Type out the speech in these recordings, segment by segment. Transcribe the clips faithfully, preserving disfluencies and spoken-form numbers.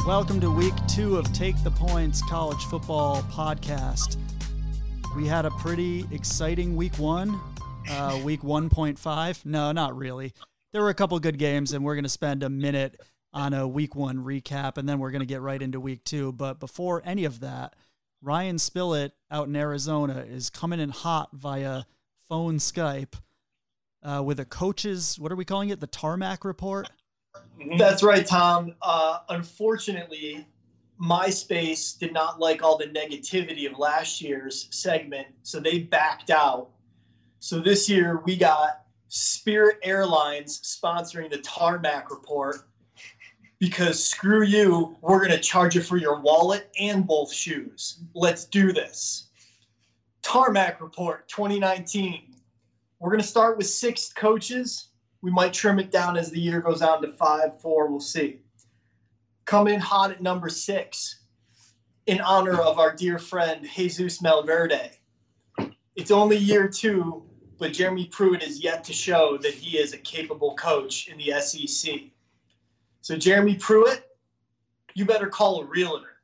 Welcome to week two of Take the Points College Football Podcast. We had a pretty exciting week one, uh, week one point five. No, not really. There were a couple good games, and we're going to spend a minute on a week one recap, and then we're going to get right into week two. But before any of that, Ryan Spillett out in Arizona is coming in hot via phone Skype uh, with a coach's, what are we calling it, the Tarmac Report? That's right, Tom. Uh, unfortunately, MySpace did not like all the negativity of last year's segment, so they backed out. So this year we got Spirit Airlines sponsoring the Tarmac Report because screw you, we're going to charge you for your wallet and both shoes. Let's do this. Tarmac Report twenty nineteen. We're going to start with six coaches. We might trim it down as the year goes on to five, four, we'll see. Coming in hot at number six, in honor of our dear friend Jesus Malverde. It's only year two, but Jeremy Pruitt is yet to show that he is a capable coach in the S E C. So Jeremy Pruitt, you better call a realtor.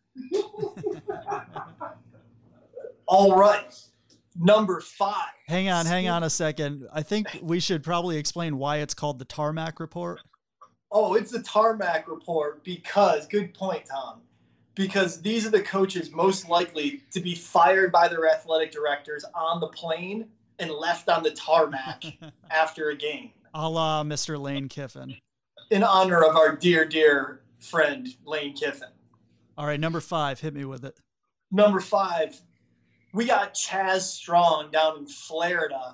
All right. Number five. Hang on, hang on a second. I think we should probably explain why it's called the Tarmac Report. Oh, it's the Tarmac Report because, good point, Tom, because these are the coaches most likely to be fired by their athletic directors on the plane and left on the tarmac after a game. A la Mister Lane Kiffin. In honor of our dear, dear friend, Lane Kiffin. All right, number five. Hit me with it. Number five. We got Chaz Strong down in Florida.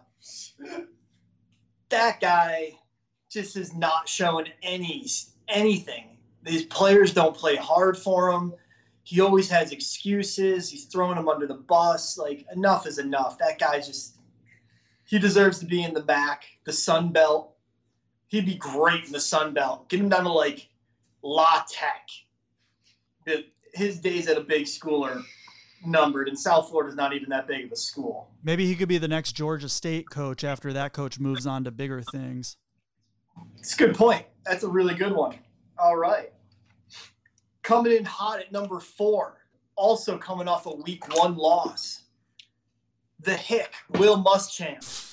That guy just is not showing any anything. These players don't play hard for him. He always has excuses. He's throwing them under the bus. Like, enough is enough. That guy just, he deserves to be in the back, the Sun Belt. He'd be great in the Sun Belt. Get him down to, like, La Tech. The, his days at a big school are numbered, and South Florida's not even that big of a school. Maybe he could be the next Georgia State coach after that coach moves on to bigger things. It's a good point. That's a really good one. All right. Coming in hot at number four, also coming off a week one loss, the Hick, Will Muschamp.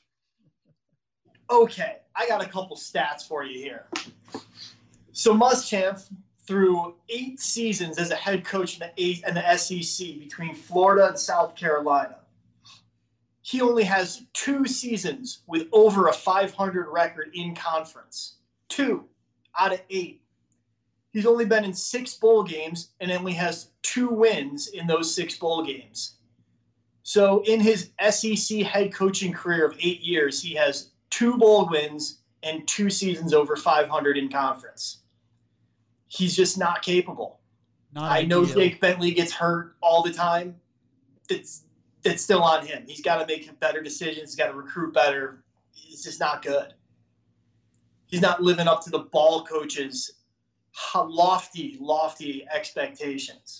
Okay, I got a couple stats for you here. So Muschamp, through eight seasons as a head coach in the, eight, in the S E C between Florida and South Carolina, he only has two seasons with over a five hundred record in conference. Two out of eight. He's only been in six bowl games and only has two wins in those six bowl games. So in his S E C head coaching career of eight years, he has two bowl wins and two seasons over five hundred in conference. He's just not capable. Not I know ideal. Jake Bentley gets hurt all the time. It's it's still on him. He's got to make better decisions. He's got to recruit better. It's just not good. He's not living up to the ball coach's lofty, lofty expectations.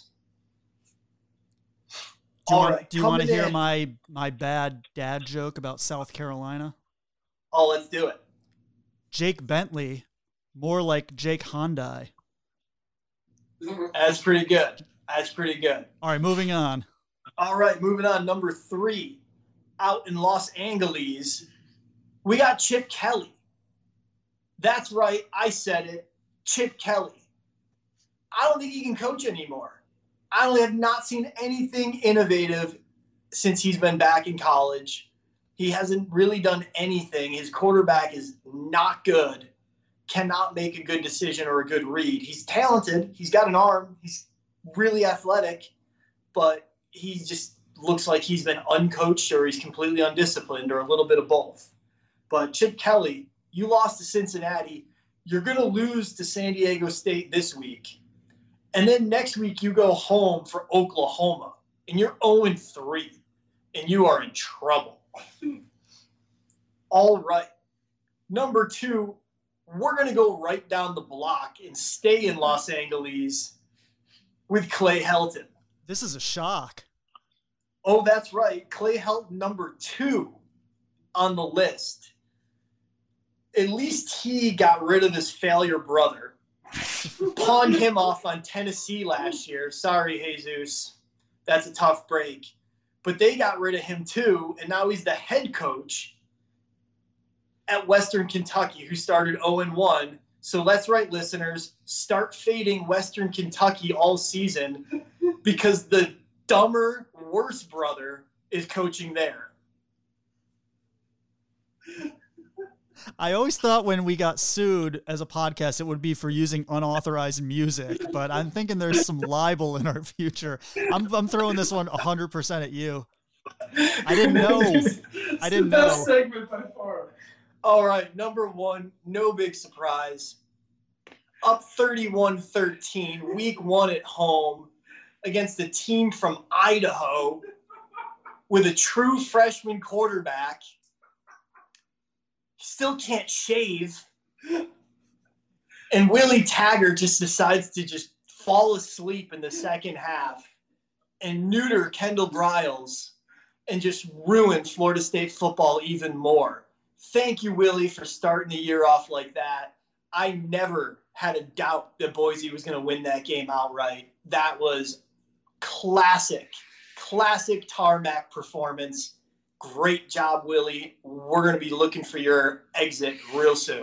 Do you All want, right, do you want to coming hear in- my, my bad dad joke about South Carolina? Oh, let's do it. Jake Bentley, more like Jake Hyundai. That's pretty good. That's pretty good. All right, moving on. All right, moving on. Number three, out in Los Angeles, we got Chip Kelly. That's right. I said it. Chip Kelly. I don't think he can coach anymore. I don't, have not seen anything innovative since he's been back in college. He hasn't really done anything. His quarterback is not good. Cannot make a good decision or a good read. He's talented. He's got an arm. He's really athletic, but he just looks like he's been uncoached or he's completely undisciplined or a little bit of both. But Chip Kelly, you lost to Cincinnati. You're going to lose to San Diego State this week. And then next week you go home for Oklahoma, and you're oh and three, and you are in trouble. All right. Number two, we're going to go right down the block and stay in Los Angeles with Clay Helton. This is a shock. Oh, that's right. Clay Helton, number two on the list. At least he got rid of his failure brother. pawned him off on Tennessee last year. Sorry, Jesus. That's a tough break. But they got rid of him too, and now he's the head coach at Western Kentucky, who started oh and one. So that's right, listeners. Start fading Western Kentucky all season because the dumber, worse brother is coaching there. I always thought when we got sued as a podcast, it would be for using unauthorized music, but I'm thinking there's some libel in our future. I'm I'm throwing this one one hundred percent at you. I didn't know. I didn't know. Best segment by far. All right, number one, no big surprise. Up thirty-one thirteen, week one at home against a team from Idaho with a true freshman quarterback. Still can't shave. And Willie Taggart just decides to just fall asleep in the second half and neuter Kendall Briles and just ruin Florida State football even more. Thank you, Willie, for starting the year off like that. I never had a doubt that Boise was going to win that game outright. That was classic, classic tarmac performance. Great job, Willie. We're going to be looking for your exit real soon.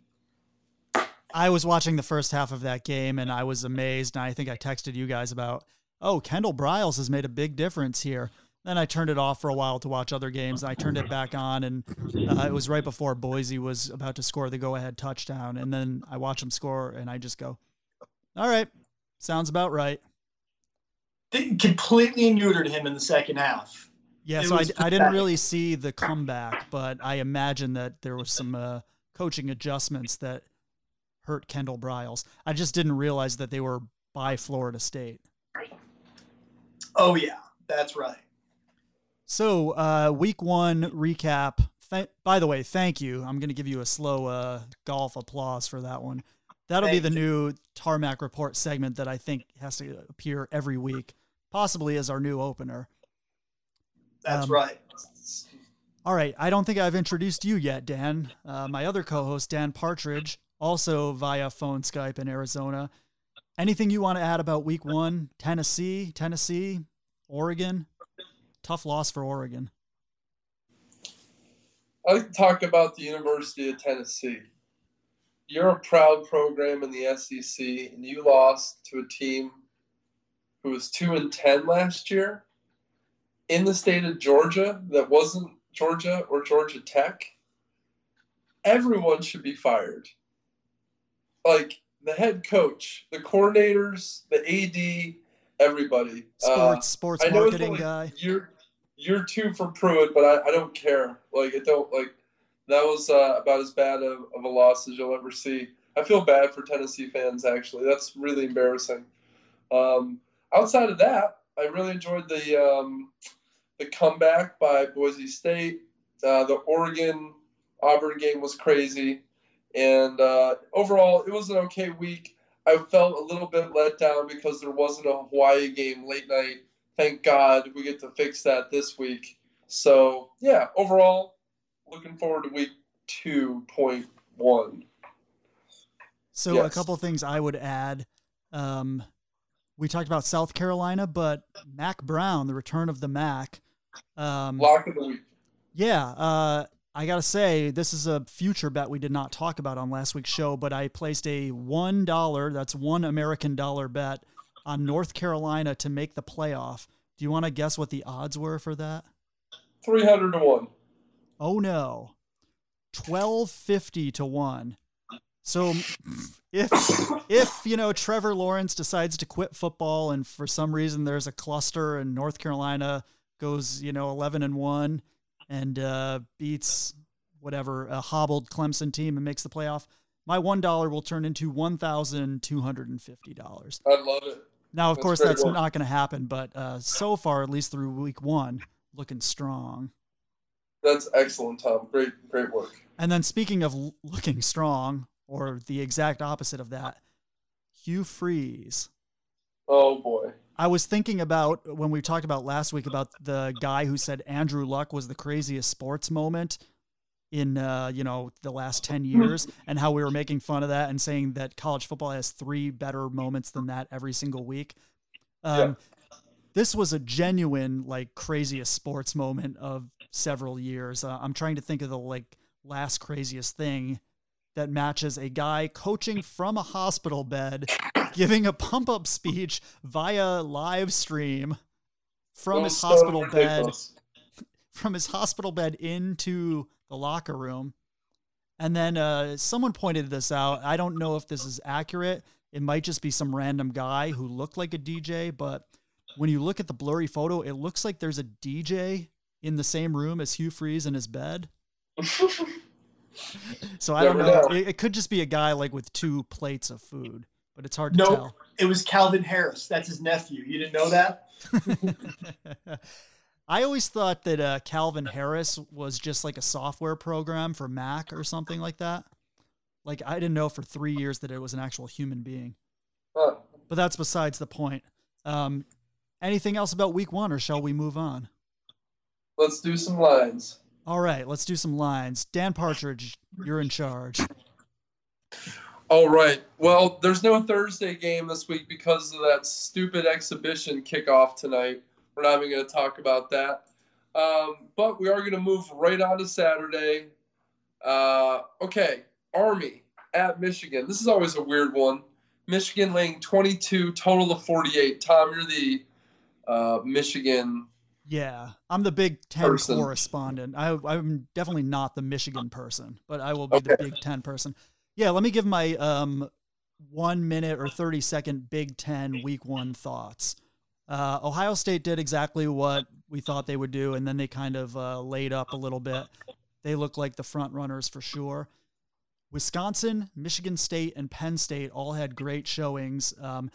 I was watching the first half of that game, and I was amazed, and I think I texted you guys about, oh, Kendall Briles has made a big difference here. Then I turned it off for a while to watch other games. And I turned it back on, and uh, it was right before Boise was about to score the go-ahead touchdown. And then I watch them score, and I just go, all right, sounds about right. They completely neutered him in the second half. Yeah, it so I, I didn't really see the comeback, but I imagine that there was some uh, coaching adjustments that hurt Kendall Briles. I just didn't realize that they were by Florida State. Oh, yeah, that's right. So, uh, week one recap. Th- By the way, thank you. I'm going to give you a slow uh, golf applause for that one. That'll thank be the you. new Tarmac Report segment that I think has to appear every week, possibly as our new opener. That's um, right. All right. I don't think I've introduced you yet, Dan. Uh, my other co-host, Dan Partridge, also via phone Skype in Arizona. Anything you want to add about week one? Tennessee, Tennessee, Oregon? Tough loss for Oregon. I like to talk about the University of Tennessee. You're a proud program in the S E C, and you lost to a team who was two and ten last year in the state of Georgia that wasn't Georgia or Georgia Tech. Everyone should be fired. Like the head coach, the coordinators, the A D, everybody. Sports, uh, sports I know marketing it's guy. Year, year two for Pruitt, but I, I don't care. Like, it don't, like, that was uh, about as bad of, of a loss as you'll ever see. I feel bad for Tennessee fans, actually. That's really embarrassing. Um, outside of that, I really enjoyed the um, the comeback by Boise State. Uh, the Oregon-Auburn game was crazy. And uh, overall, it was an okay week. I felt a little bit let down because there wasn't a Hawaii game late night. Thank God we get to fix that this week. So, yeah, overall, looking forward to week two point one. So yes. A couple of things I would add. Um, we talked about South Carolina, but Mac Brown, the return of the Mac. Um, Lock of the week. Yeah, uh, I got to say, this is a future bet we did not talk about on last week's show, but I placed a one dollar, that's one American dollar bet, on North Carolina to make the playoff. Do you want to guess what the odds were for that? three hundred to one. Oh, no. twelve fifty to one. So if, if you know, Trevor Lawrence decides to quit football and for some reason there's a cluster and North Carolina goes, you know, eleven and one, and uh, beats whatever, a hobbled Clemson team and makes the playoff, my one dollar will turn into one thousand two hundred fifty dollars. I love it. Now, of that's course, that's work. not going to happen, but uh, so far, at least through week one, looking strong. That's excellent, Tom. Great, great work. And then speaking of l- looking strong, or the exact opposite of that, Hugh Freeze. Oh, boy. I was thinking about, when we talked about last week, about the guy who said Andrew Luck was the craziest sports moment. in, uh, you know, the last ten years, and how we were making fun of that and saying that college football has three better moments than that every single week. Um, yeah. This was a genuine, like, craziest sports moment of several years. Uh, I'm trying to think of the, like, last craziest thing that matches a guy coaching from a hospital bed, giving a pump up speech via live stream from his so hospital ridiculous. bed, from his hospital bed into the locker room. And then uh, someone pointed this out. I don't know if this is accurate. It might just be some random guy who looked like a D J, but when you look at the blurry photo, it looks like there's a D J in the same room as Hugh Freeze in his bed. So I don't know. know. It, it could just be a guy like with two plates of food, but it's hard to nope, tell. It was Calvin Harris. That's his nephew. You didn't know that? I always thought that uh, Calvin Harris was just like a software program for Mac or something like that. Like, I didn't know for three years that it was an actual human being. Huh. But that's besides the point. Um, anything else about week one, or shall we move on? Let's do some lines. All right, let's do some lines. Dan Partridge, you're in charge. All right. Well, there's no Thursday game this week because of that stupid exhibition kickoff tonight. We're not even going to talk about that. Um, but we are going to move right on to Saturday. Uh, okay, Army at Michigan. This is always a weird one. Michigan laying twenty-two, total of forty-eight. Tom, you're the uh, Michigan Yeah, I'm the Big Ten person. correspondent. I, I'm definitely not the Michigan person, but I will be okay. the Big Ten person. Yeah, let me give my um, one minute or thirty second Big Ten week one thoughts. Uh, Ohio State did exactly what we thought they would do, and then they kind of uh, laid up a little bit. They look like the front runners for sure. Wisconsin, Michigan State, and Penn State all had great showings. Um,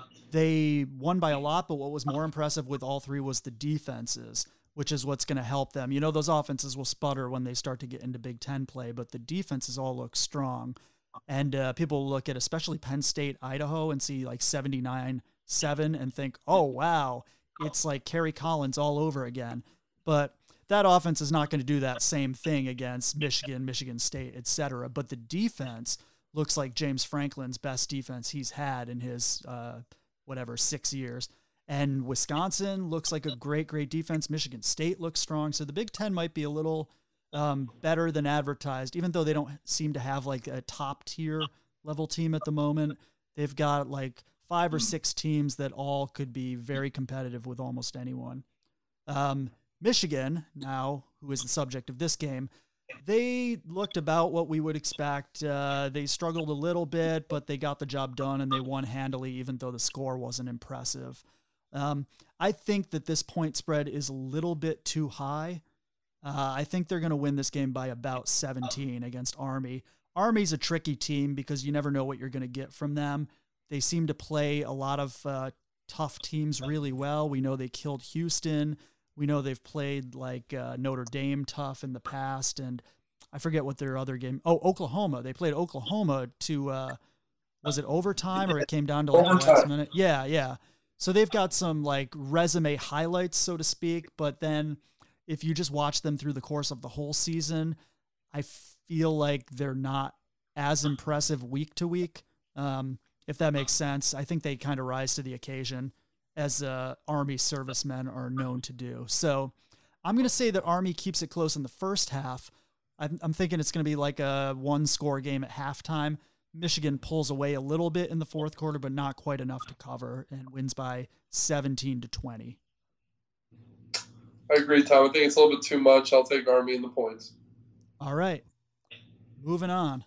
they won by a lot, but what was more impressive with all three was the defenses, which is what's going to help them. You know, those offenses will sputter when they start to get into Big Ten play, but the defenses all look strong. And uh, people look at especially Penn State, Idaho, and see like seventy-nine seven and think, oh, wow, it's like Kerry Collins all over again. But that offense is not going to do that same thing against Michigan, Michigan State, et cetera. But the defense looks like James Franklin's best defense he's had in his, uh, whatever, six years. And Wisconsin looks like a great, great defense. Michigan State looks strong. So the Big Ten might be a little um, better than advertised, even though they don't seem to have like a top tier level team at the moment. They've got like five or six teams that all could be very competitive with almost anyone. Um, Michigan, now, who is the subject of this game, they looked about what we would expect. Uh, they struggled a little bit, but they got the job done and they won handily, even though the score wasn't impressive. Um, I think that this point spread is a little bit too high. Uh, I think they're going to win this game by about seventeen against Army. Army's a tricky team because you never know what you're going to get from them. They seem to play a lot of uh, tough teams really well. We know they killed Houston. We know they've played like uh, Notre Dame tough in the past, and I forget what their other game. Oh, Oklahoma. They played Oklahoma to uh, was it overtime or it came down to like the last minute? Yeah, yeah. So they've got some like resume highlights, so to speak. But then if you just watch them through the course of the whole season, I feel like they're not as impressive week to week. Um, if that makes sense. I think they kind of rise to the occasion, as uh, Army servicemen are known to do. So I'm going to say that Army keeps it close in the first half. I'm, I'm thinking it's going to be like a one-score game at halftime. Michigan pulls away a little bit in the fourth quarter, but not quite enough to cover, and wins by seventeen to twenty. I agree, Tom. I think it's a little bit too much. I'll take Army in the points. All right. Moving on.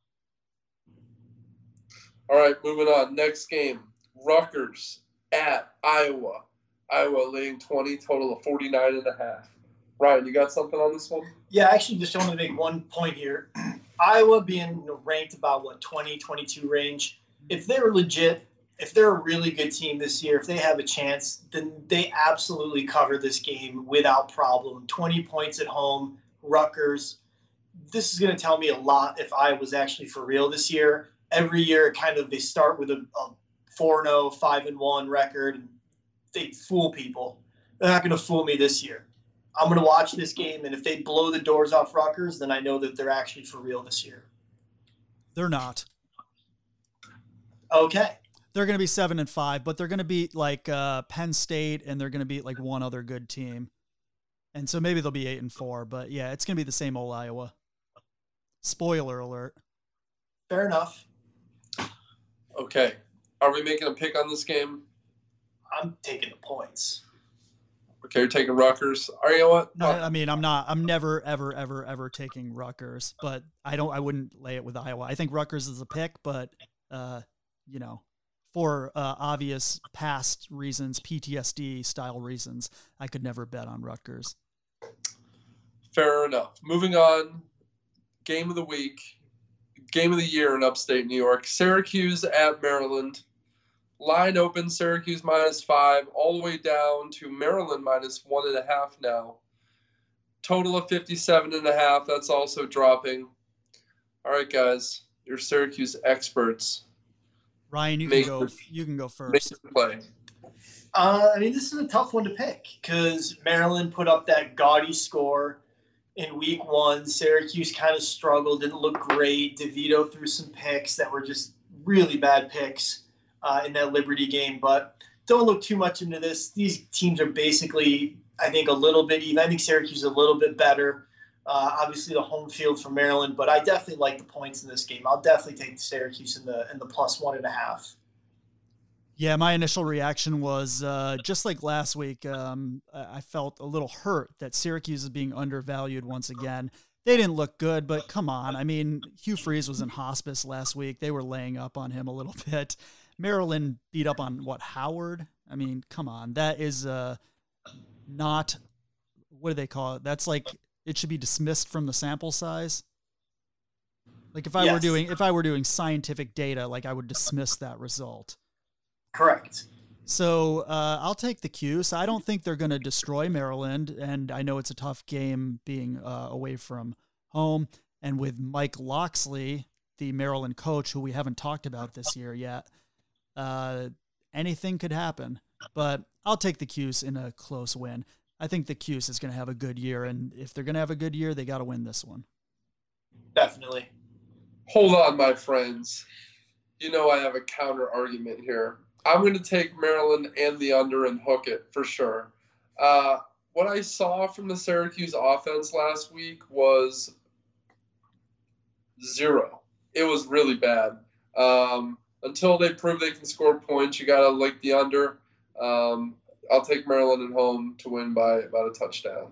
All right, moving on. Next game, Rutgers at Iowa. Iowa laying twenty, total of forty-nine and a half. Ryan, you got something on this one? Yeah, actually just want to make one point here. Iowa being ranked about, what, twenty, twenty-two range. If they're legit, if they're a really good team this year, if they have a chance, then they absolutely cover this game without problem. twenty points at home, Rutgers. This is going to tell me a lot if Iowa's actually for real this year. Every year, kind of, they start with a, a four and oh, five and one record, and they fool people. They're not going to fool me this year. I'm going to watch this game, and if they blow the doors off Rutgers, then I know that they're actually for real this year. They're not. Okay. They're going to be seven and five, but they're going to beat like uh, Penn State, and they're going to beat like one other good team. And so maybe they'll be eight and four, but yeah, it's going to be the same old Iowa. Spoiler alert. Fair enough. Okay. Are we making a pick on this game? I'm taking the points. Okay, you're taking Rutgers. Are you know what? No, I mean, I'm not, I'm never, ever, ever, ever taking Rutgers, but I don't, I wouldn't lay it with Iowa. I think Rutgers is a pick, but, uh, you know, for uh, obvious past reasons, P T S D style reasons, I could never bet on Rutgers. Fair enough. Moving on, game of the week, game of the year in upstate New York, Syracuse at Maryland. Line open, Syracuse minus five, all the way down to Maryland minus one and a half now. Total of fifty-seven and a half. That's also dropping. All right, guys, you're Syracuse experts. Ryan, you can Make go. the- You can go first. Make the play. Uh, I mean, this is a tough one to pick because Maryland put up that gaudy score in week one. Syracuse kind of struggled, didn't look great. DeVito threw some picks that were just really bad picks uh, in that Liberty game. But don't look too much into this. These teams are basically, I think, a little bit even. I think Syracuse is a little bit better. Uh, obviously, the home field for Maryland, but I definitely like the points in this game. I'll definitely take the Syracuse in the in the plus one and a half. Yeah, my initial reaction was uh, just like last week. Um, I felt a little hurt that Syracuse is being undervalued once again. They didn't look good, but come on. I mean, Hugh Freeze was in hospice last week. They were laying up on him a little bit. Maryland beat up on, what, Howard? I mean, come on. That is uh, not, what do they call it? That's like, it should be dismissed from the sample size. Like if I Yes. were doing, if I were doing scientific data, like I would dismiss that result. Correct. So uh, I'll take the Cuse. I don't think they're going to destroy Maryland, and I know it's a tough game being uh, away from home. And with Mike Loxley, the Maryland coach, who we haven't talked about this year yet, uh, anything could happen. But I'll take the Cuse in a close win. I think the Cuse is going to have a good year, and if they're going to have a good year, they got to win this one. Definitely. Hold on, my friends. You know I have a counter argument here. I'm going to take Maryland and the under and hook it for sure. Uh, what I saw from the Syracuse offense last week was zero. It was really bad. Um, until they prove they can score points, you got to like the under. Um, I'll take Maryland at home to win by about a touchdown.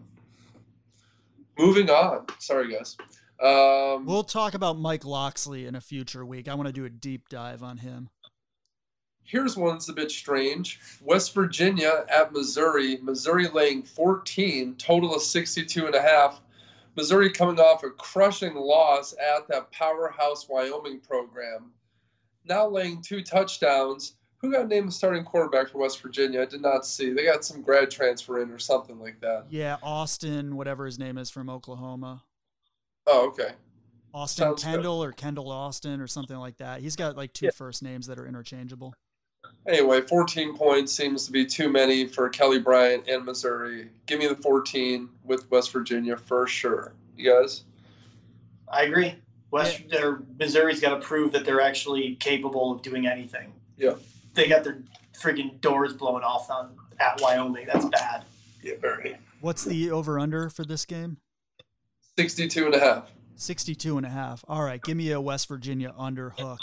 Moving on. Sorry, guys. Um, We'll talk about Mike Loxley in a future week. I want to do a deep dive on him. Here's one that's a bit strange. West Virginia at Missouri. Missouri laying fourteen, total of sixty-two and a half. Missouri coming off a crushing loss at that powerhouse Wyoming program. Now laying two touchdowns. Who got named the starting quarterback for West Virginia? I did not see. They got some grad transfer in or something like that. Yeah, Austin, whatever his name is, from Oklahoma. Oh, okay. Austin Sounds Kendall or Kendall Austin or something like that. He's got like two Yeah. first names that are interchangeable. Anyway, fourteen points seems to be too many for Kelly Bryant and Missouri. Give me the fourteen with West Virginia for sure. You guys? I agree. West or Missouri's got to prove that they're actually capable of doing anything. Yeah. They got their friggin' doors blown off on at Wyoming. That's bad. Yeah, very. What's the over-under for this game? sixty-two and a half. sixty-two and a half. All right, give me a West Virginia under hook.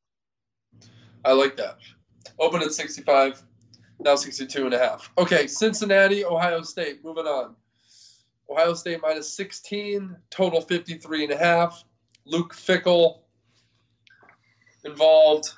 I like that. Open at sixty-five, now sixty-two and a half. Okay, Cincinnati, Ohio State. Moving on. Ohio State minus sixteen, total fifty-three and a half. Luke Fickle involved.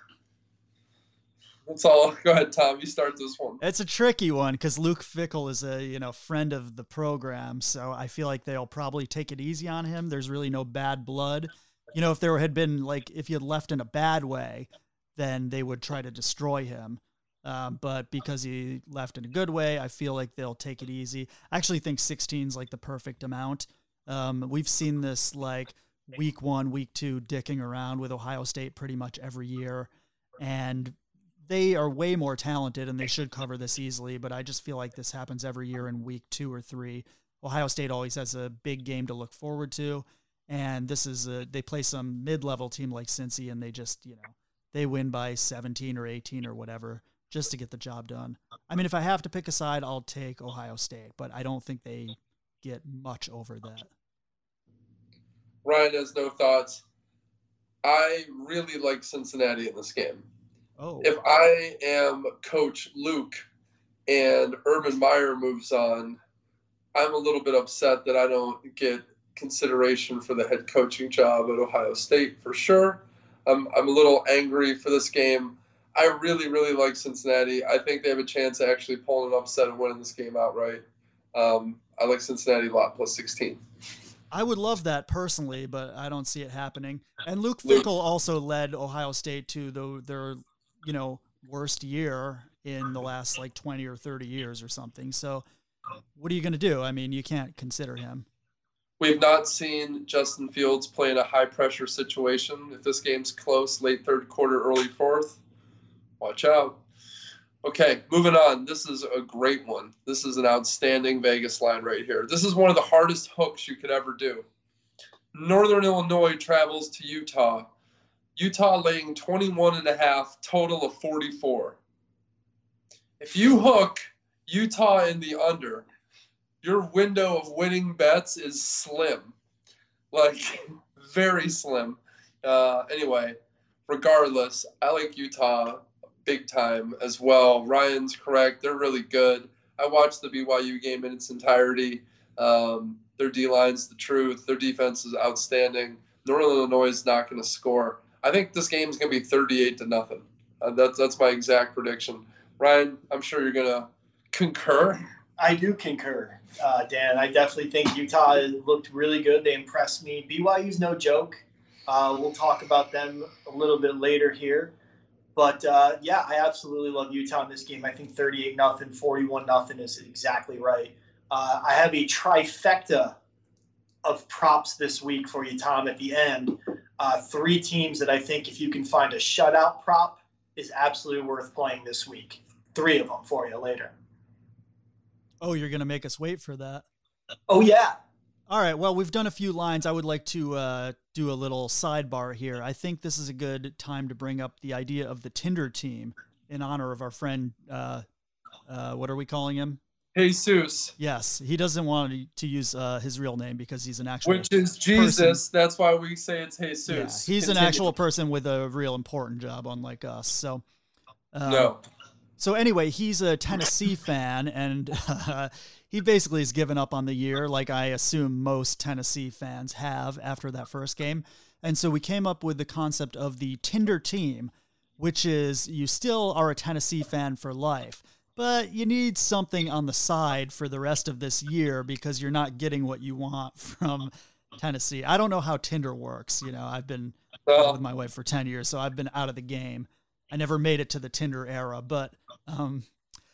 That's all. Go ahead, Tom. You start this one. It's a tricky one because Luke Fickle is a you know friend of the program, so I feel like they'll probably take it easy on him. There's really no bad blood. You know, if there had been like if he had left in a bad way, then they would try to destroy him. Um, but because he left in a good way, I feel like they'll take it easy. I actually think sixteen is like the perfect amount. Um, we've seen this like week one, week two dicking around with Ohio State pretty much every year. And they are way more talented and they should cover this easily. But I just feel like this happens every year in week two or three. Ohio State always has a big game to look forward to. And this is a, they play some mid-level team like Cincy, and they just, you know, they win by seventeen or eighteen or whatever just to get the job done. I mean, if I have to pick a side, I'll take Ohio State, but I don't think they get much over that. Ryan has no thoughts. I really like Cincinnati in this game. Oh. If I am Coach Luke and Urban Meyer moves on, I'm a little bit upset that I don't get consideration for the head coaching job at Ohio State for sure. I'm, I'm a little angry for this game. I really, really like Cincinnati. I think they have a chance of actually pulling an upset and winning this game outright. Um, I like Cincinnati a lot, plus sixteen. I would love that personally, but I don't see it happening. And Luke Luke. Fickell also led Ohio State to the, their, you know, worst year in the last like twenty or thirty years or something. So what are you going to do? I mean, you can't consider him. We've not seen Justin Fields play in a high-pressure situation. If this game's close, late third quarter, early fourth, watch out. Okay, moving on. This is a great one. This is an outstanding Vegas line right here. This is one of the hardest hooks you could ever do. Northern Illinois travels to Utah. Utah laying twenty-one and a half, total of forty-four. If you hook Utah in the under, your window of winning bets is slim. Like, very slim. Uh, anyway, regardless, I like Utah big time as well. Ryan's correct. They're really good. I watched the B Y U game in its entirety. Um, their D-line's the truth. Their defense is outstanding. Northern Illinois is not going to score. I think this game's going to be thirty-eight to nothing. Uh, that's that's my exact prediction. Ryan, I'm sure you're going to concur. I do concur, uh, Dan. I definitely think Utah looked really good. They impressed me. B Y U's no joke. Uh, we'll talk about them a little bit later here. But, uh, yeah, I absolutely love Utah in this game. I think thirty-eight nothing, forty-one nothing is exactly right. Uh, I have a trifecta of props this week for you, Tom, at the end. Uh, three teams that I think if you can find a shutout prop is absolutely worth playing this week. Three of them for you later. Oh, you're going to make us wait for that. Oh, yeah. All right. Well, we've done a few lines. I would like to uh, do a little sidebar here. I think this is a good time to bring up the idea of the Tinder team in honor of our friend. Uh, uh, what are we calling him? Jesus. Yes. He doesn't want to use uh, his real name because he's an actual Which is Jesus. person. That's why we say it's Jesus. Yeah, he's Continue. an actual person with a real important job, unlike us. So, um, No. So anyway, he's a Tennessee fan, and uh, he basically has given up on the year, like I assume most Tennessee fans have after that first game. And so we came up with the concept of the Tinder team, which is you still are a Tennessee fan for life, but you need something on the side for the rest of this year because you're not getting what you want from Tennessee. I don't know how Tinder works. You know, I've been Well, with my wife for ten years, so I've been out of the game. I never made it to the Tinder era, but um,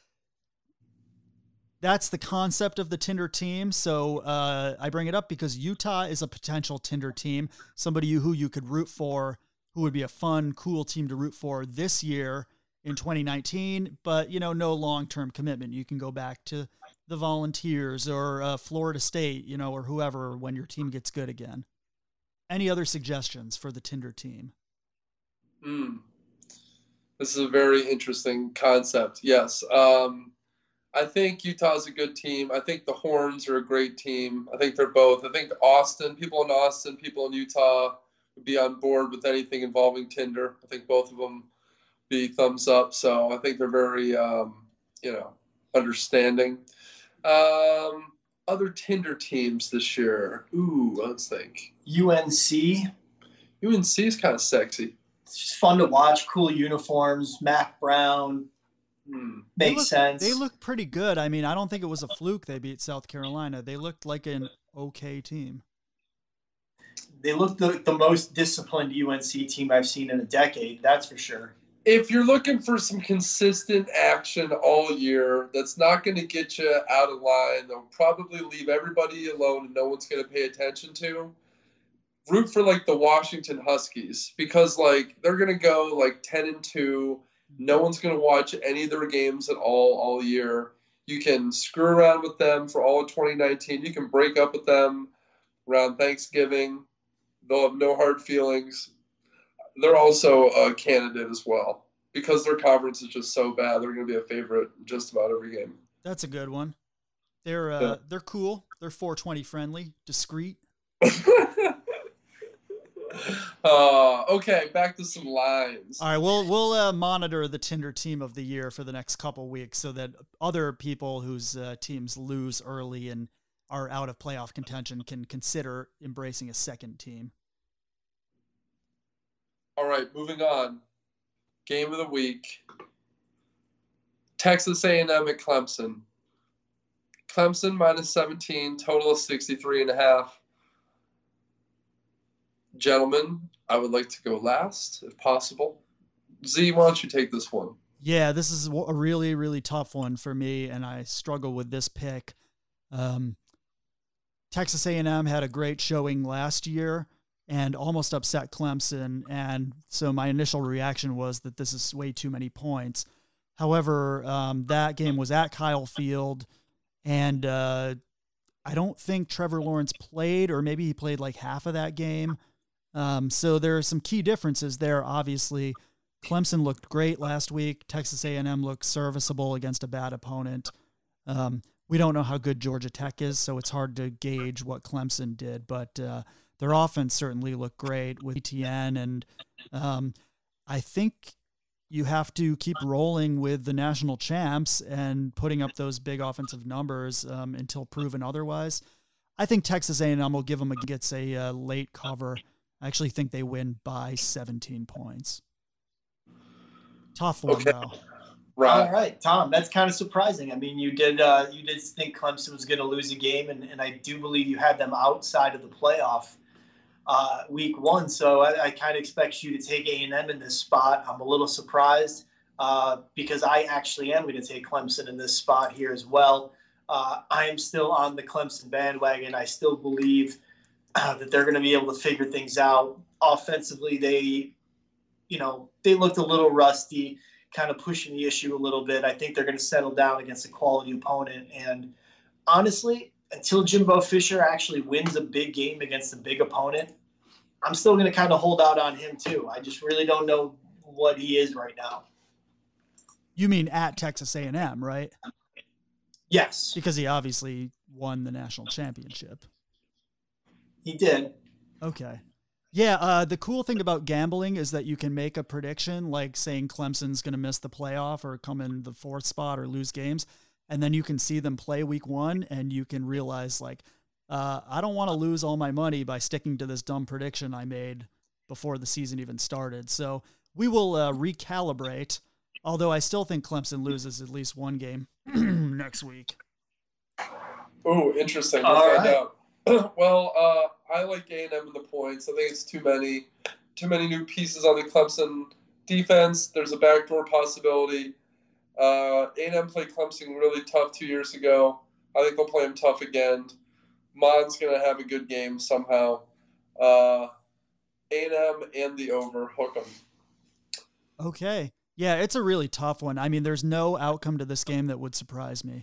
that's the concept of the Tinder team. So uh, I bring it up because Utah is a potential Tinder team, somebody who you could root for, who would be a fun, cool team to root for this year in twenty nineteen, but, you know, no long-term commitment. You can go back to the Volunteers or uh, Florida State, you know, or whoever when your team gets good again. Any other suggestions for the Tinder team? Hmm. This is a very interesting concept. Yes. Um, I think Utah's a good team. I think the Horns are a great team. I think they're both. I think Austin, people in Austin, people in Utah would be on board with anything involving Tinder. I think both of them be thumbs up. So I think they're very, um, you know, understanding. Um, other Tinder teams this year. Ooh, let's think. U N C. U N C is kind of sexy. It's just fun to watch. Cool uniforms. Mac Brown. Hmm. They Makes look, sense. They look pretty good. I mean, I don't think it was a fluke they beat South Carolina. They looked like an okay team. They look the, the most disciplined U N C team I've seen in a decade. That's for sure. If you're looking for some consistent action all year, that's not going to get you out of line. They'll probably leave everybody alone and no one's going to pay attention to. Root for like the Washington Huskies because like they're going to go like ten and two. No one's going to watch any of their games at all all year. You can screw around with them for all of twenty nineteen. You can break up with them around Thanksgiving. They'll have no hard feelings. They're also a candidate as well. Because their conference is just so bad, they're going to be a favorite in just about every game. That's a good one. They're uh, Yeah. they're cool. They're four twenty friendly, discreet. uh, okay, back to some lines. All right, we'll we'll uh, monitor the Tinder team of the year for the next couple weeks, so that other people whose uh, teams lose early and are out of playoff contention can consider embracing a second team. All right, moving on. Game of the week. Texas A and M at Clemson. Clemson minus seventeen, total of sixty-three and a half. Gentlemen, I would like to go last, if possible. Z, why don't you take this one? Yeah, this is a really, really tough one for me, and I struggle with this pick. Um, Texas A and M had a great showing last year and almost upset Clemson, and so my initial reaction was that this is way too many points. However, um, that game was at Kyle Field, and uh, I don't think Trevor Lawrence played, or maybe he played like half of that game. Um, so there are some key differences there, obviously. Clemson looked great last week. Texas A and M looked serviceable against a bad opponent. Um, we don't know how good Georgia Tech is, so it's hard to gauge what Clemson did, but uh, their offense certainly looked great with E T N, and um, I think you have to keep rolling with the national champs and putting up those big offensive numbers um, until proven otherwise. I think Texas A and M will give them a gets a uh, late cover. I actually think they win by seventeen points. Tough one, Okay. though. Right. All right, Tom, that's kind of surprising. I mean, you did uh, you did think Clemson was going to lose a game, and, and I do believe you had them outside of the playoff uh, week one. So I, I kind of expect you to take A and M in this spot. I'm a little surprised uh, because I actually am going to take Clemson in this spot here as well. Uh, I am still on the Clemson bandwagon. I still believe uh, that they're going to be able to figure things out. Offensively, they, you know, they looked a little rusty, kind of pushing the issue a little bit. I think they're going to settle down against a quality opponent. And honestly, until Jimbo Fisher actually wins a big game against a big opponent, I'm still going to kind of hold out on him too. I just really don't know what he is right now. You mean at Texas A and M, right? Yes, Because he obviously won the national championship. he did. Okay. Yeah, uh, the cool thing about gambling is that you can make a prediction, like saying Clemson's going to miss the playoff or come in the fourth spot or lose games, and then you can see them play week one, and you can realize, like, uh, I don't want to lose all my money by sticking to this dumb prediction I made before the season even started. So we will uh, recalibrate, although I still think Clemson loses at least one game next week. Ooh, interesting. We'll All find right. out. Well, uh, I like A and M in the points. I think it's too many, too many new pieces on the Clemson defense. There's a backdoor possibility. Uh, A and M played Clemson really tough two years ago. I think they'll play them tough again. Mon's gonna have a good game somehow. Uh, A and M and the over, hook 'em. Okay. Yeah, it's a really tough one. I mean, there's no outcome to this game that would surprise me.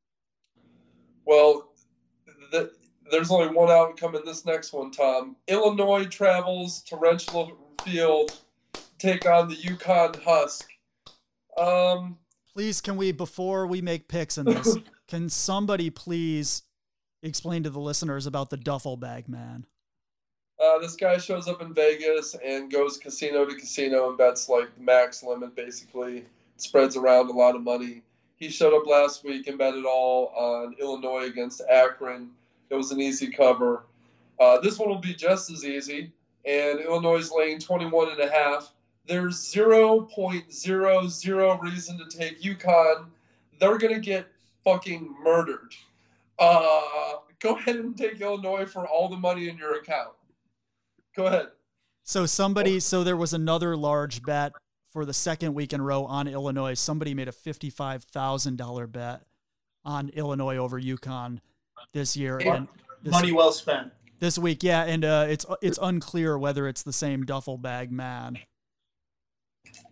Well, the, there's only one outcome in this next one, Tom. Illinois travels to Wrenchville Field, take on the UConn Husk. Um, Please, can we, before we make picks in this, can somebody please explain to the listeners about the duffel bag man? uh, this guy shows up in Vegas and goes casino to casino and bets like the max limit, basically. Spreads around a lot of money. He showed up last week and bet it all on Illinois against Akron. It was an easy cover. Uh, this one will be just as easy, and Illinois is laying twenty-one and a half. There's zero point zero zero reason to take UConn. They're going to get fucking murdered. Uh, go ahead and take Illinois for all the money in your account. Go ahead. So somebody, so there was another large bet for the second week in a row on Illinois. Somebody made a fifty-five thousand dollars bet on Illinois over UConn this year. And this, Money well spent. this week. Yeah. And uh, it's, it's unclear whether it's the same duffel bag man.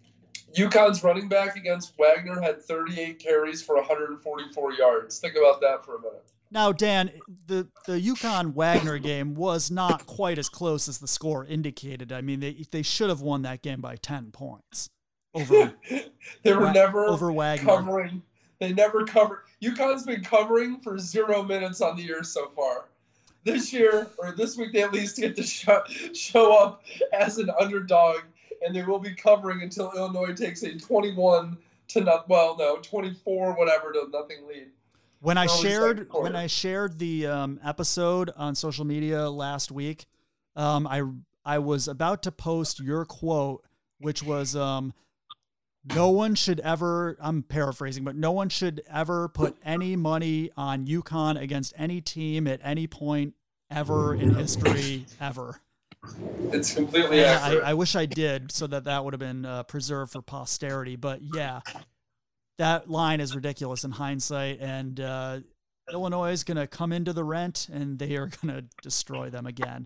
UConn's running back against Wagner had thirty-eight carries for one hundred forty-four yards. Think about that for a minute. Now, Dan, the, the UConn-Wagner game was not quite as close as the score indicated. I mean, they they should have won that game by ten points. Over they were never over Wagner. covering. They never covered. UConn's been covering for zero minutes on the year so far. This year, or this week, they at least get to show, show up as an underdog, and they will be covering until Illinois takes a twenty-one to not well, no, twenty-four, whatever, to nothing lead. When I shared when I shared the um, episode on social media last week, um, I I was about to post your quote, which was, um, "No one should ever." I'm paraphrasing, but no one should ever put any money on UConn against any team at any point ever in history ever. It's completely and accurate. I, I wish I did, so that that would have been uh, preserved for posterity. But yeah. That line is ridiculous in hindsight, and uh, Illinois is going to come into the rent, and they are going to destroy them again.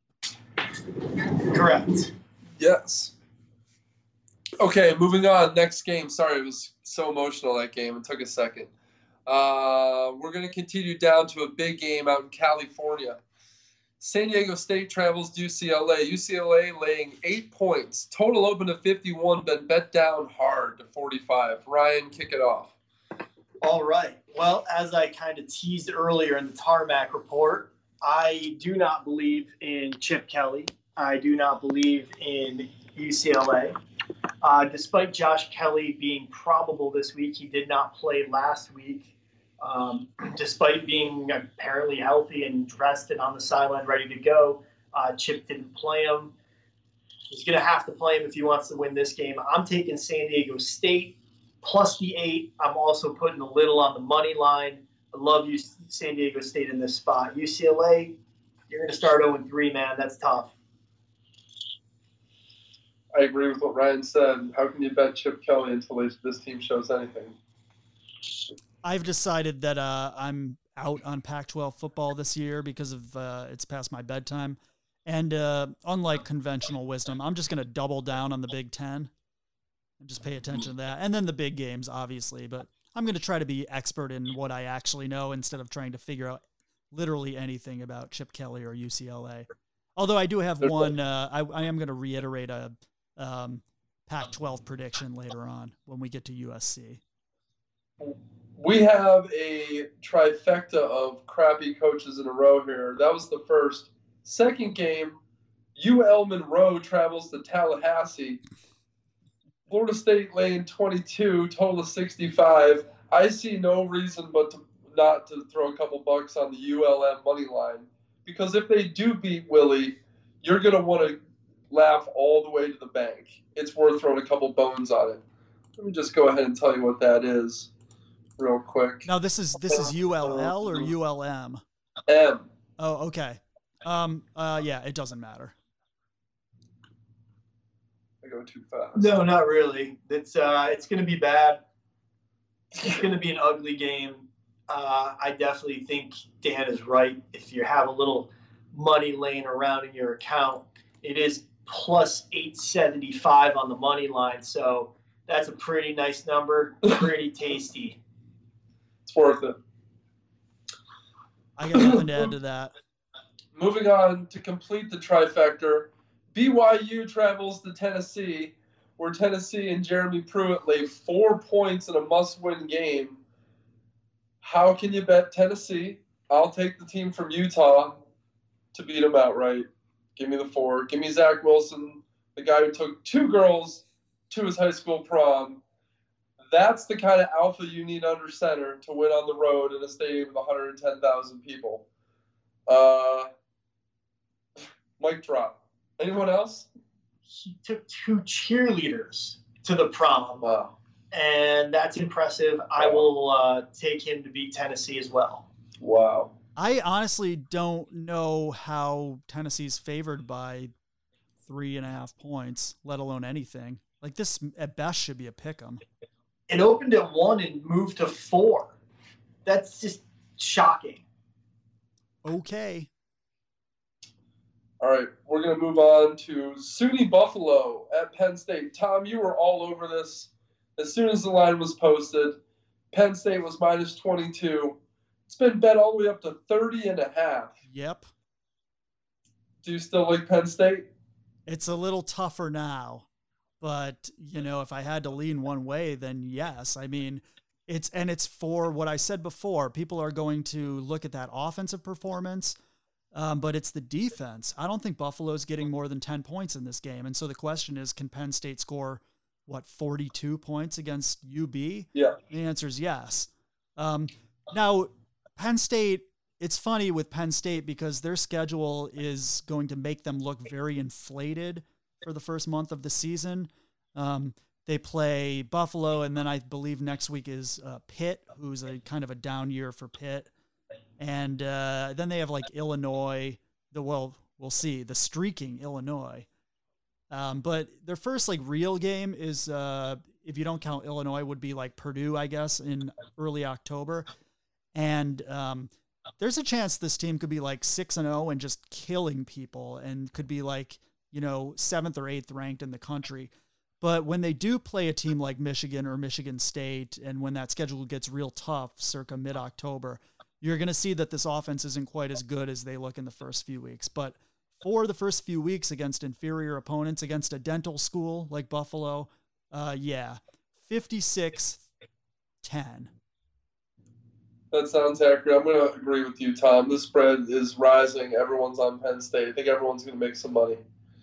Correct. Yes. Okay, moving on. Next game. Sorry, it was so emotional, that game. It took a second. Uh, we're going to continue down to a big game out in California. San Diego State travels to U C L A. U C L A laying eight points. Total open to fifty-one, been bet down hard to forty-five. Ryan, kick it off. All right. Well, as I kind of teased earlier in the Tarmac report, I do not believe in Chip Kelly. I do not believe in U C L A. Uh, despite Josh Kelly being probable this week, he did not play last week. Um, despite being apparently healthy and dressed and on the sideline ready to go, uh, Chip didn't play him. He's going to have to play him if he wants to win this game. I'm taking San Diego State plus the eight. I'm also putting a little on the money line. I love you, San Diego State in this spot. U C L A, you're going to start oh and three, man. That's tough. I agree with what Ryan said. How can you bet Chip Kelly until this team shows anything? I've decided that uh, I'm out on Pac twelve football this year because of uh, it's past my bedtime. And uh, unlike conventional wisdom, I'm just going to double down on the Big Ten and just pay attention to that. And then the big games, obviously. But I'm going to try to be expert in what I actually know instead of trying to figure out literally anything about Chip Kelly or U C L A. Although I do have one, uh, I, I am going to reiterate a um, Pac twelve prediction later on when we get to U S C. We have a trifecta of crappy coaches in a row here. That was the first. Second game, U L Monroe travels to Tallahassee. Florida State laying twenty-two, total of sixty-five. I see no reason but to not to throw a couple bucks on the U L M money line. Because if they do beat Willie, you're going to want to laugh all the way to the bank. It's worth throwing a couple bones on it. Let me just go ahead and tell you what that is real quick. Now, this is this is U L L or U L M? M. Oh, okay. Um. Uh. Yeah. It doesn't matter. I go too fast. No, not really. It's uh. It's going to be bad. It's going to be an ugly game. Uh, I definitely think Dan is right. If you have a little money laying around in your account, it is plus eight seventy-five on the money line. So that's a pretty nice number. Pretty tasty. It's worth it. I got nothing to add to that. Moving on to complete the trifecta, B Y U travels to Tennessee, where Tennessee and Jeremy Pruitt lay four points in a must-win game. How can you bet Tennessee? I'll take the team from Utah to beat them outright. Give me the four. Give me Zach Wilson, the guy who took two girls to his high school prom. That's the kind of alpha you need under center to win on the road in a stadium with one hundred ten thousand people. Uh, mic drop. Anyone else? He took two cheerleaders to the prom. Wow. And that's impressive. I will uh, take him to beat Tennessee as well. Wow. I honestly don't know how Tennessee's favored by three and a half points, let alone anything. Like, this at best should be a pick 'em. It opened at one and moved to four. That's just shocking. Okay. All right, we're we're going to move on to S U N Y Buffalo at Penn State. Tom, you were all over this. As soon as the line was posted, Penn State was minus twenty-two. It's been bet all the way up to thirty and a half. Yep. Do you still like Penn State? It's a little tougher now, but you know, if I had to lean one way, then yes. I mean, it's, and it's for what I said before. People are going to look at that offensive performance, um, but it's the defense. I don't think Buffalo's getting more than ten points in this game. And so the question is, can Penn State score, what, forty-two points against U B? Yeah. The answer is yes. Um, now, Penn State, it's funny with Penn State because their schedule is going to make them look very inflated for the first month of the season. Um, they play Buffalo, and then I believe next week is uh, Pitt, who's a kind of a down year for Pitt. And uh, then they have like Illinois, the well, we'll see, the streaking Illinois. Um, but their first like real game is, uh, if you don't count Illinois, would be like Purdue, I guess, in early October. And um, there's a chance this team could be like six and oh and just killing people and could be like, you know, seventh or eighth ranked in the country. But when they do play a team like Michigan or Michigan State, and when that schedule gets real tough circa mid-October, you're going to see that this offense isn't quite as good as they look in the first few weeks. But for the first few weeks against inferior opponents, against a dental school like Buffalo, uh, yeah, fifty-six ten. That sounds accurate. I'm going to agree with you, Tom. This spread is rising. Everyone's on Penn State. I think everyone's going to make some money.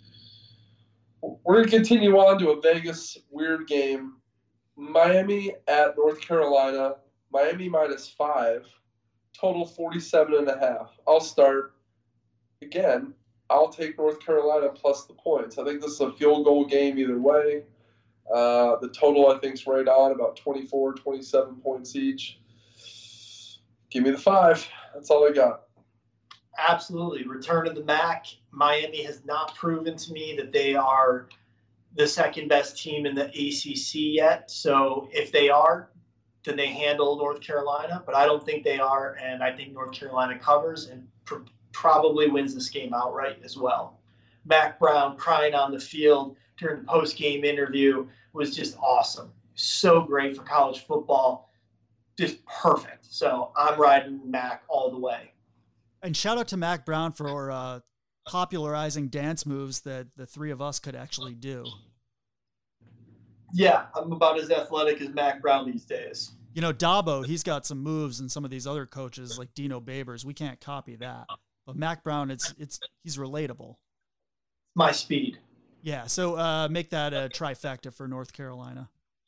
We're going to continue on to a Vegas weird game. Miami at North Carolina. Miami minus five. Total forty-seven and a half. I'll start. Again, I'll take North Carolina plus the points. I think this is a field goal game either way. Uh, the total, I think, is right on, about twenty-four, twenty-seven points each. Give me the five. That's all I got. Absolutely. Return of the M A C. Miami has not proven to me that they are the second best team in the A C C yet. So if they are, then they handle North Carolina. But I don't think they are, and I think North Carolina covers and pr- probably wins this game outright as well. Mac Brown crying on the field during the post-game interview was just awesome. So great for college football. Just perfect. So I'm riding Mac all the way. And shout out to Mac Brown for uh, popularizing dance moves that the three of us could actually do. Yeah, I'm about as athletic as Mac Brown these days. You know, Dabo, he's got some moves, and some of these other coaches like Dino Babers, we can't copy that. But Mac Brown, it's it's he's relatable. My speed. Yeah, so uh, make that a trifecta for North Carolina.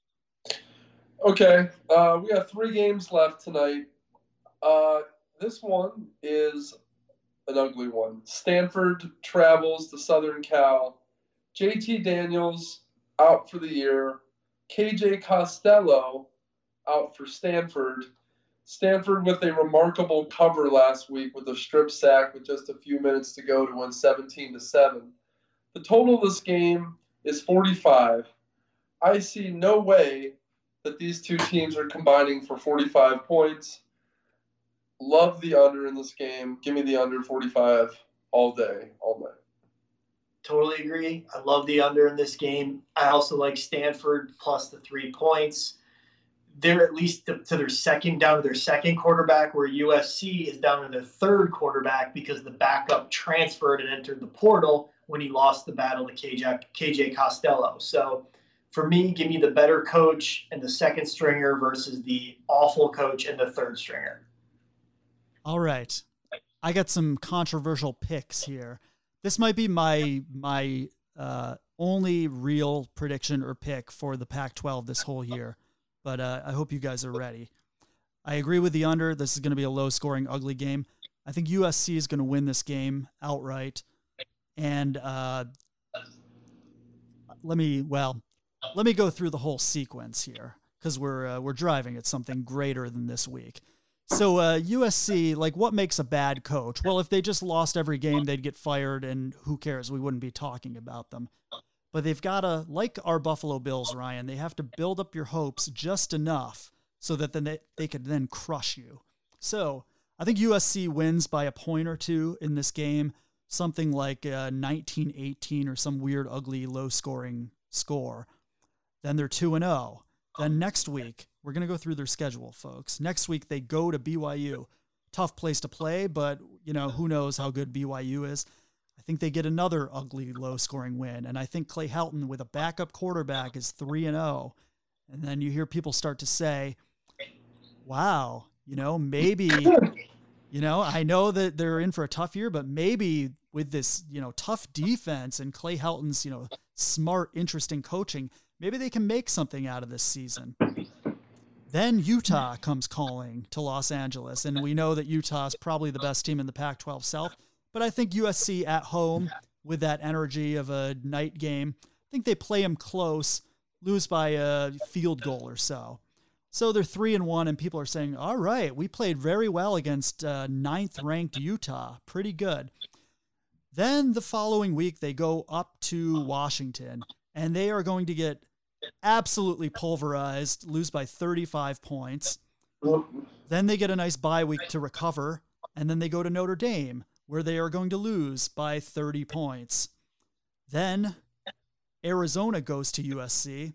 Okay, uh, we got three games left tonight. Uh, this one is an ugly one. Stanford travels to Southern Cal. J T Daniels out for the year. K J Costello out for Stanford. Stanford with a remarkable cover last week with a strip sack with just a few minutes to go to win seventeen to seven. The total of this game is forty-five. I see no way that these two teams are combining for forty-five points. Love the under in this game. Give me the under forty-five all day, all night. Totally agree. I love the under in this game. I also like Stanford plus the three points. They're at least to, to their second, down to their second quarterback, where U S C is down to their third quarterback because the backup transferred and entered the portal when he lost the battle to K J, K J Costello. So for me, give me the better coach and the second stringer versus the awful coach and the third stringer. All right. I got some controversial picks here. This might be my my uh, only real prediction or pick for the Pac twelve this whole year, but uh, I hope you guys are ready. I agree with the under. This is going to be a low-scoring, ugly game. I think U S C is going to win this game outright. And uh, let me, well, let me go through the whole sequence here because we're uh, we're driving at something greater than this week. So uh, U S C, like, what makes a bad coach? Well, if they just lost every game, they'd get fired, and who cares? We wouldn't be talking about them. But they've got to, like our Buffalo Bills, Ryan, they have to build up your hopes just enough so that then they, they could then crush you. So I think U S C wins by a point or two in this game. something like uh, nineteen eighteen or some weird, ugly, low-scoring score, then they're two and oh. Then next week, we're going to go through their schedule, folks. Next week, they go to B Y U. Tough place to play, but, you know, who knows how good B Y U is. I think they get another ugly, low-scoring win. And I think Clay Helton with a backup quarterback is three and oh. And then you hear people start to say, wow, you know, maybe, you know, I know that they're in for a tough year, but maybe with this, you know, tough defense and Clay Helton's, you know, smart, interesting coaching, maybe they can make something out of this season. Then Utah comes calling to Los Angeles, and we know that Utah is probably the best team in the Pac twelve South, but I think U S C at home with that energy of a night game, I think they play them close, lose by a field goal or so. So they're three and one, and people are saying, all right, we played very well against uh, ninth ranked Utah. Pretty good. Then the following week, they go up to Washington, and they are going to get absolutely pulverized, lose by thirty-five points. Then they get a nice bye week to recover, and then they go to Notre Dame, where they are going to lose by thirty points. Then Arizona goes to U S C.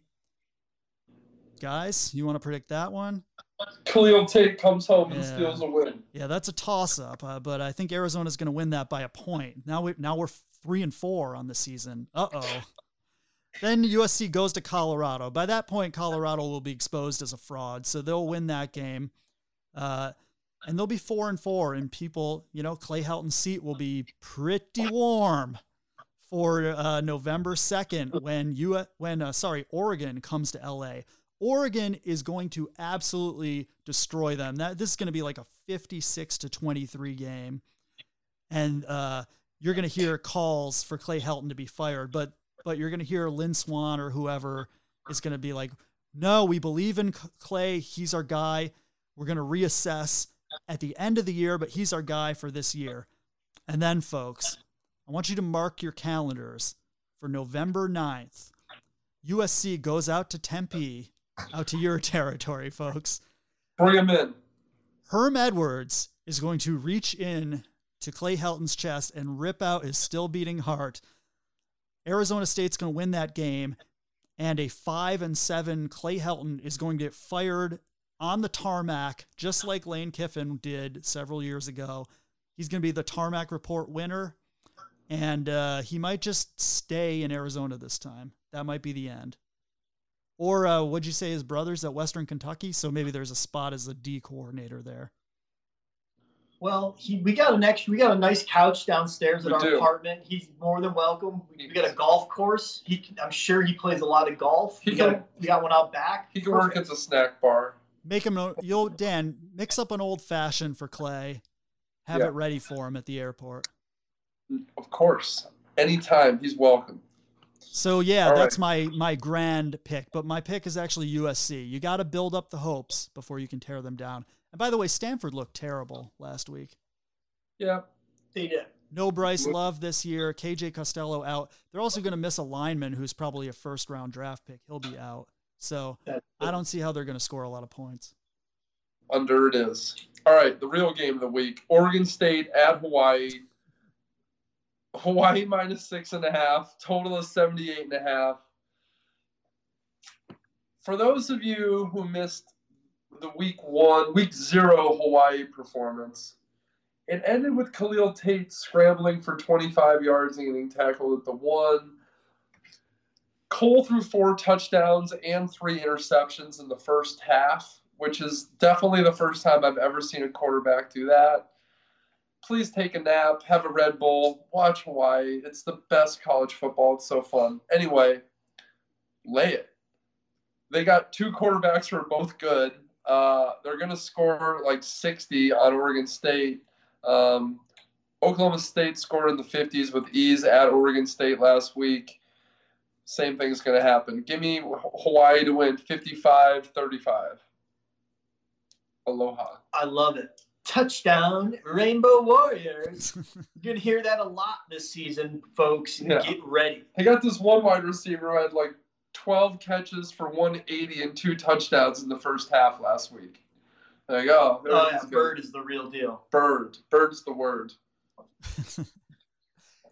Guys, you want to predict that one? Khalil Tate comes home and Yeah. steals a win. Yeah, that's a toss-up, uh, but I think Arizona's going to win that by a point. Now, we, now we're three and four on the season. Uh-oh. Then U S C goes to Colorado. By that point, Colorado will be exposed as a fraud, so they'll win that game. Uh, and they'll be four and four, and people, you know, Clay Helton's seat will be pretty warm for uh, November second when you when uh, sorry Oregon comes to L A. Oregon is going to absolutely destroy them. That this is going to be like a fifty-six to twenty-three game, and uh, you're going to hear calls for Clay Helton to be fired, but but you're going to hear Lynn Swann or whoever is going to be like, no, we believe in Clay. He's our guy. We're going to reassess at the end of the year, but he's our guy for this year. And then, folks, I want you to mark your calendars for November ninth. U S C goes out to Tempe, out to your territory, folks. Bring him in. Herm Edwards is going to reach in to Clay Helton's chest and rip out his still beating heart. Arizona State's going to win that game, and a five and seven Clay Helton is going to get fired on the tarmac, just like Lane Kiffin did several years ago. He's going to be the tarmac report winner, and uh, he might just stay in Arizona this time. That might be the end. Or uh, what'd you say, his brother's at Western Kentucky? So maybe there's a spot as a D coordinator there. Well, he, we got an extra, we got a nice couch downstairs at We our do. apartment. He's more than welcome. We, we got a golf course. He, can- I'm sure he plays a lot of golf. He we, can- got, we got one out back. He can work Perfect. at the snack bar. Make him, a- you'll, Dan, mix up an old fashioned for Clay. Have Yeah. it ready for him at the airport. Of course. Anytime, he's welcome. So yeah, All that's my my grand pick, but my pick is actually U S C. You got to build up the hopes before you can tear them down. And by the way, Stanford looked terrible last week. Yeah. They did. No Bryce Love this year. K J Costello out. They're also going to miss a lineman who's probably a first round draft pick. He'll be out. So I don't see how they're going to score a lot of points. Under it is. All right, the real game of the week. Oregon State at Hawaii. Hawaii minus six and a half. Total is seventy-eight and a half. For those of you who missed the week one, week zero Hawaii performance, it ended with Khalil Tate scrambling for twenty-five yards and getting tackled at the one. Cole threw four touchdowns and three interceptions in the first half, which is definitely the first time I've ever seen a quarterback do that. Please take a nap, have a Red Bull, watch Hawaii. It's the best college football. It's so fun. Anyway, lay it. They got two quarterbacks who are both good. Uh, they're going to score like sixty on Oregon State. Um, Oklahoma State scored in the fifties with ease at Oregon State last week. Same thing's going to happen. Give me Hawaii to win fifty-five thirty-five. Aloha. I love it. Touchdown, Rainbow Warriors. You're going to hear that a lot this season, folks. Yeah. Get ready. They got this one wide receiver who had like twelve catches for one eighty and two touchdowns in the first half last week. There you go. There Oh, it yeah, is. Bird is the real deal. Bird. Bird's the word.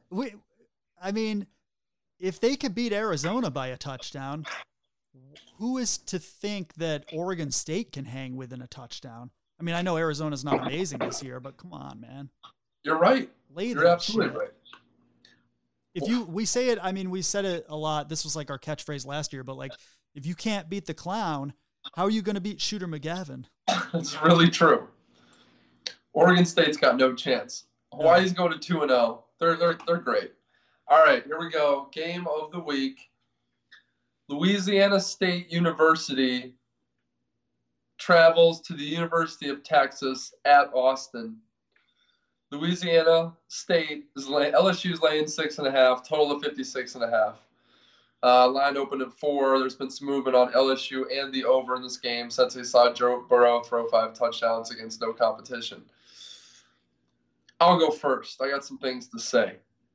we, I mean, if they could beat Arizona by a touchdown, who is to think that Oregon State can hang within a touchdown? I mean, I know Arizona's not amazing this year, but come on, man. You're right. Lay You're absolutely shit. right. If you, we say it, I mean, we said it a lot. This was like our catchphrase last year, but like, if you can't beat the clown, how are you going to beat Shooter McGavin? That's really true. Oregon State's got no chance. Hawaii's going to two and oh. They're, they're, they're great. All right, here we go. Game of the week. Louisiana State University travels to the University of Texas at Austin. Louisiana State is laying, L S U's laying six and a half, total of fifty-six and a half. Uh, line opened at four. There's been some movement on L S U and the over in this game since they saw Joe Burrow throw five touchdowns against no competition. I'll go first. I got some things to say.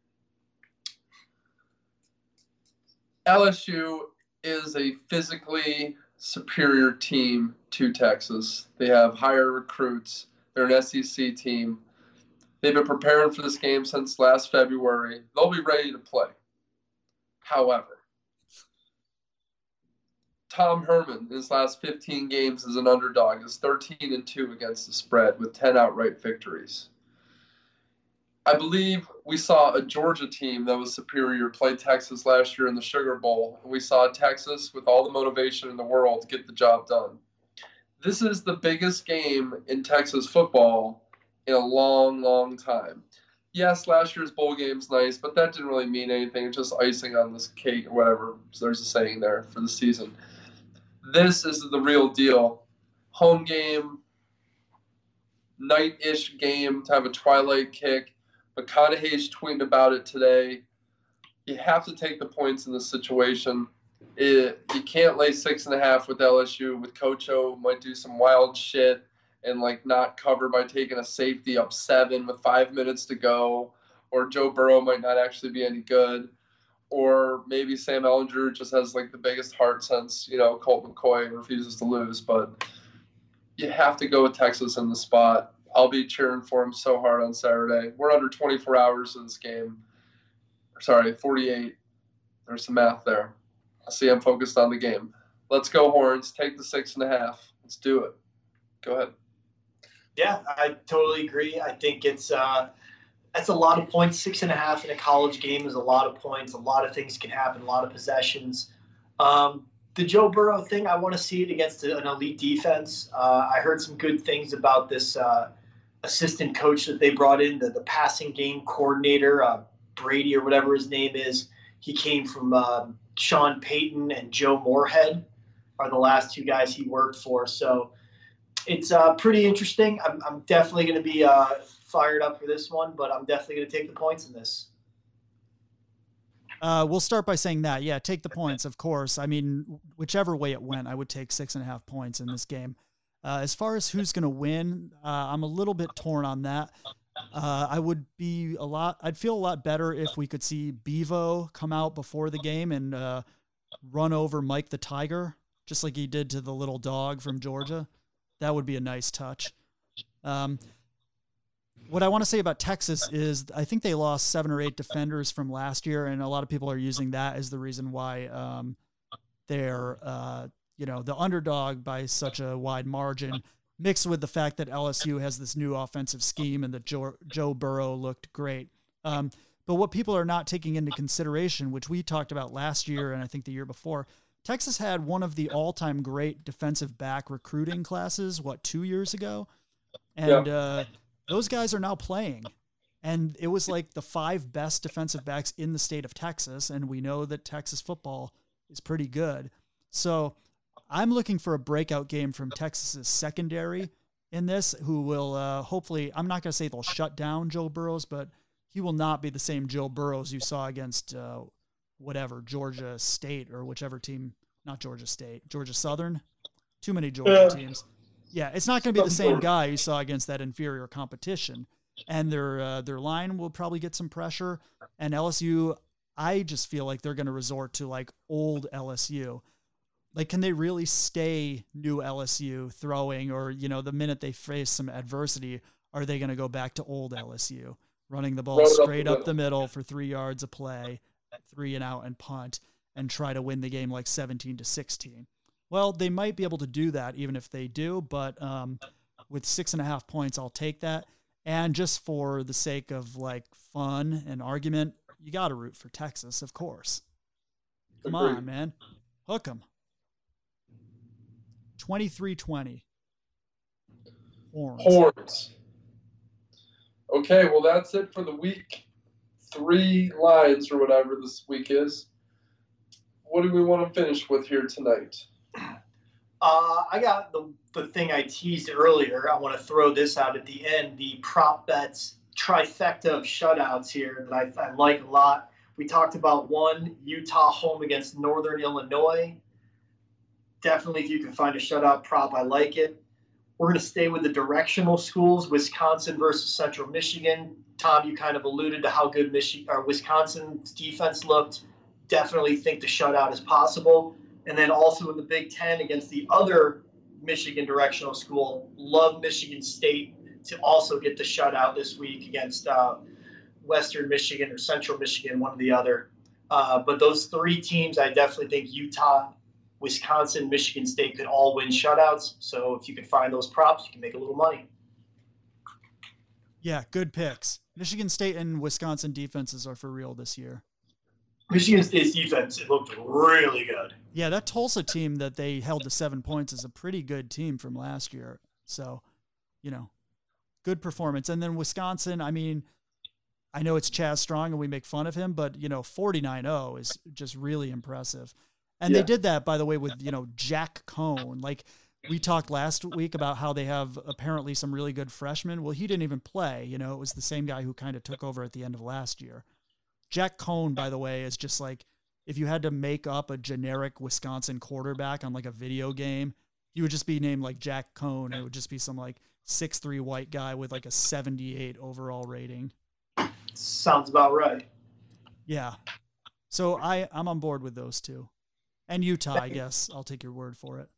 L S U is a physically superior team to Texas. They have higher recruits. They're an S E C team. They've been preparing for this game since last February. They'll be ready to play. However, Tom Herman, in his last fifteen games as an underdog, is thirteen and two against the spread with ten outright victories. I believe we saw a Georgia team that was superior play Texas last year in the Sugar Bowl, and we saw Texas, with all the motivation in the world, get the job done. This is the biggest game in Texas football in a long, long time. Yes, last year's bowl game's nice, but that didn't really mean anything. It's just icing on this cake or whatever. So there's a saying there for the season. This is the real deal. Home game, night-ish game to have a twilight kick. McConaughey's tweeting about it today. You have to take the points in this situation. It, you can't lay six and a half with L S U. With Coach O, might do some wild shit and like not cover by taking a safety up seven with five minutes to go. Or Joe Burrow might not actually be any good. Or maybe Sam Ehlinger just has like the biggest heart since, you know, Colt McCoy and refuses to lose. But you have to go with Texas in the spot. I'll be cheering for him so hard on Saturday. We're under twenty-four hours of this game. Sorry, forty-eight. There's some math there. I see I'm focused on the game. Let's go, Horns. Take the six and a half. Let's do it. Go ahead. Yeah, I totally agree. I think it's uh, that's a lot of points. Six and a half in a college game is a lot of points. A lot of things can happen. A lot of possessions. Um, the Joe Burrow thing, I want to see it against an elite defense. Uh, I heard some good things about this uh, assistant coach that they brought in, the, the passing game coordinator, uh, Brady or whatever his name is. He came from uh, Sean Payton and Joe Moorhead are the last two guys he worked for. So it's uh, pretty interesting. I'm, I'm definitely going to be uh, fired up for this one, but I'm definitely going to take the points in this. Uh, we'll start by saying that, yeah, take the points, of course. I mean, whichever way it went, I would take six and a half points in this game. Uh, as far as who's going to win, uh, I'm a little bit torn on that. Uh, I would be a lot, I'd feel a lot better if we could see Bevo come out before the game and uh, run over Mike the Tiger, just like he did to the little dog from Georgia. That would be a nice touch. Um, what I want to say about Texas is I think they lost seven or eight defenders from last year, and a lot of people are using that as the reason why um, they're, uh, you know, the underdog by such a wide margin, mixed with the fact that L S U has this new offensive scheme and that Joe, Joe Burrow looked great. Um, but what people are not taking into consideration, which we talked about last year and I think the year before, Texas had one of the all-time great defensive back recruiting classes, what, two years ago? And yeah. uh, those guys are now playing. And it was like the five best defensive backs in the state of Texas, and we know that Texas football is pretty good. So I'm looking for a breakout game from Texas's secondary in this, who will uh, hopefully, I'm not going to say they'll shut down Joe Burrows, but he will not be the same Joe Burrows you saw against uh, whatever, Georgia State or whichever team, not Georgia State, Georgia Southern. Too many Georgia yeah. teams. Yeah, it's not going to be the same guy you saw against that inferior competition. And their uh, their line will probably get some pressure. And L S U, I just feel like they're going to resort to like old L S U. Like, can they really stay new L S U throwing, or, you know, the minute they face some adversity, are they going to go back to old L S U? running the ball Run it straight up the up the middle for three yards a play, three and out and punt, and try to win the game like seventeen to sixteen. Well, they might be able to do that even if they do, but um, with six and a half points, I'll take that. And just for the sake of like fun and argument, you got to root for Texas, of course. Come Agreed. on, man. Hook 'em. twenty-three twenty. Horns. Horns. Okay, well, that's it for the week. Three lines or whatever this week is. What do we want to finish with here tonight? Uh, I got the, the thing I teased earlier. I want to throw this out at the end. The prop bets trifecta of shutouts here that I, I like a lot. We talked about one, Utah home against Northern Illinois. Definitely, if you can find a shutout prop, I like it. We're going to stay with the directional schools, Wisconsin versus Central Michigan. Tom, you kind of alluded to how good Michigan or Wisconsin's defense looked. Definitely think the shutout is possible. And then also in the Big Ten against the other Michigan directional school, love Michigan State to also get the shutout this week against uh, Western Michigan or Central Michigan, one or the other. Uh, but those three teams, I definitely think Utah, Wisconsin, Michigan State could all win shutouts. So if you can find those props, you can make a little money. Yeah, good picks. Michigan State and Wisconsin defenses are for real this year. Michigan State's defense, it looked really good. Yeah, that Tulsa team that they held to seven points is a pretty good team from last year. So, you know, good performance. And then Wisconsin, I mean, I know it's Chaz Strong and we make fun of him, but, you know, forty-nine oh is just really impressive. And Yeah. they did that, by the way, with, you know, Jack Cohn. Like, we talked last week about how they have apparently some really good freshmen. Well, he didn't even play. You know, it was the same guy who kind of took over at the end of last year. Jack Cohn, by the way, is just like, if you had to make up a generic Wisconsin quarterback on like a video game, he would just be named like Jack Cohn. It would just be some like six three white guy with like a seventy-eight overall rating. Sounds about right. Yeah. So I, I'm on board with those two. And Utah, I guess. I'll take your word for it.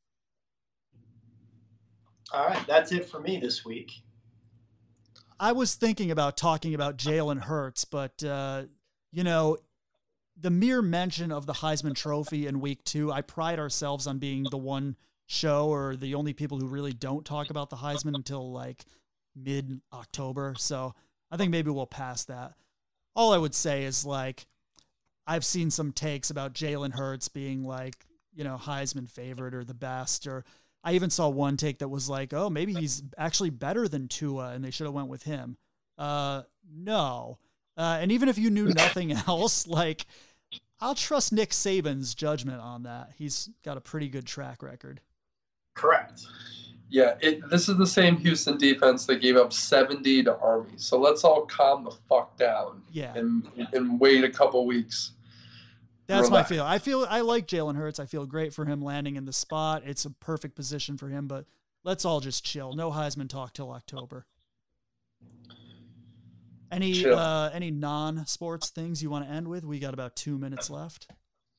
All right, that's it for me this week. I was thinking about talking about Jalen Hurts, but, uh, you know, the mere mention of the Heisman Trophy in week two, I pride ourselves on being the one show or the only people who really don't talk about the Heisman until like mid-October. So I think maybe we'll pass that. All I would say is like, I've seen some takes about Jalen Hurts being like, you know, Heisman favorite or the best, or I even saw one take that was like, oh, maybe he's actually better than Tua and they should have went with him. Uh, no. Uh, and even if you knew nothing else, like, I'll trust Nick Saban's judgment on that. He's got a pretty good track record. Correct. Yeah, it, this is the same Houston defense that gave up seventy to Army. So let's all calm the fuck down. Yeah. And and wait a couple weeks. That's my Relax. feel. I feel I like Jalen Hurts. I feel great for him landing in the spot. It's a perfect position for him, but let's all just chill. No Heisman talk till October. Any Chill. uh, any non-sports things you want to end with? We got about two minutes left.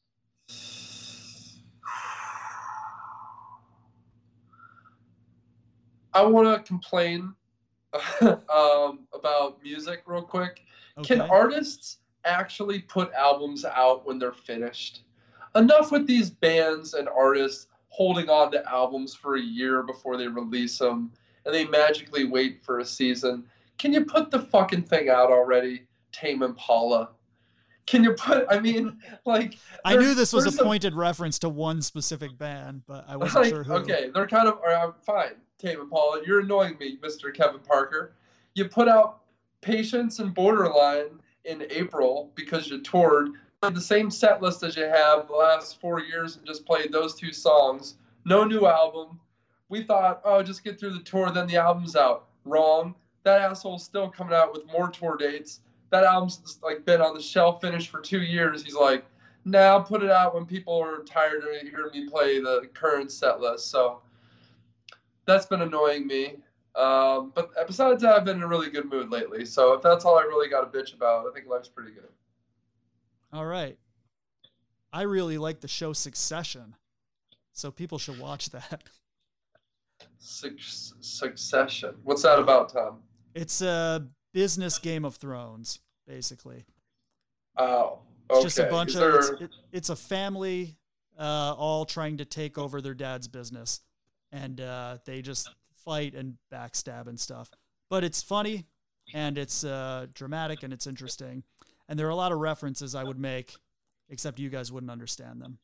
I want to complain um, about music real quick. Okay. Can artists actually put albums out when they're finished? Enough with these bands and artists holding on to albums for a year before they release them, and they magically wait for a season. Can you put the fucking thing out already, Tame Impala? Can you put, I mean, like... I knew this was a there's some- pointed reference to one specific band, but I wasn't like, sure who. Okay, they're kind of, all right, fine, Tame Impala, you're annoying me, Mister Kevin Parker. You put out Patience and Borderline in April because you toured, played the same set list as you have the last four years and just played those two songs. No new album. We thought, oh, just get through the tour, then the album's out. Wrong. That asshole's still coming out with more tour dates. That album's like been on the shelf finished for two years. He's like, nah, I'll put it out when people are tired of hearing me play the current set list. So that's been annoying me. Um, but besides that, I've been in a really good mood lately. So if that's all I really got to bitch about, I think life's pretty good. All right. I really like the show Succession, so people should watch that. Suc- Succession. What's that about, Tom? It's a business Game of Thrones, basically. Oh, It's okay. just a bunch Is of, there- it's, it, it's a family uh, all trying to take over their dad's business. And uh, they just fight and backstab and stuff. But it's funny, and it's uh, dramatic, and it's interesting. And there are a lot of references I would make, except you guys wouldn't understand them.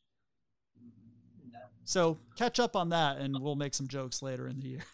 So catch up on that, and we'll make some jokes later in the year.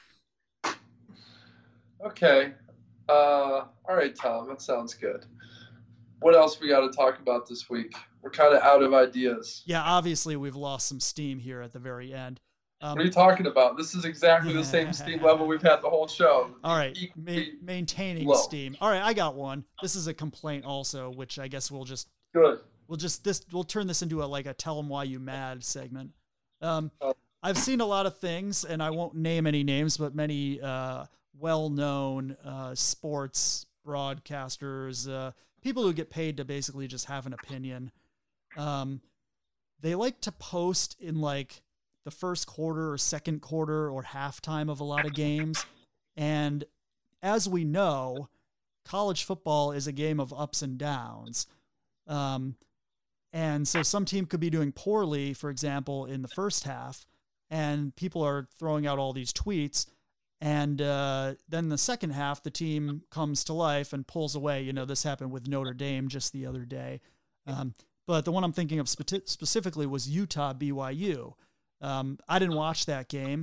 Okay. Uh, all right, Tom. That sounds good. What else we got to talk about this week? We're kind of out of ideas. Yeah, obviously we've lost some steam here at the very end. Um, What are you talking about? This is exactly the same steam level we've had the whole show. All right, Equally ma- maintaining low. steam. All right, I got one. This is a complaint also, which I guess we'll just Good. we'll just this we'll turn this into a like a tell 'em why you mad segment. Um, Oh. I've seen a lot of things, and I won't name any names, but many uh, well-known uh, sports broadcasters, uh, people who get paid to basically just have an opinion. Um, they like to post in like the first quarter or second quarter or halftime of a lot of games. And as we know, college football is a game of ups and downs. Um, and so some team could be doing poorly, for example, in the first half, and people are throwing out all these tweets. And uh, then the second half, the team comes to life and pulls away. You know, this happened with Notre Dame just the other day. Um, but the one I'm thinking of spe- specifically was Utah B Y U. Um, I didn't watch that game.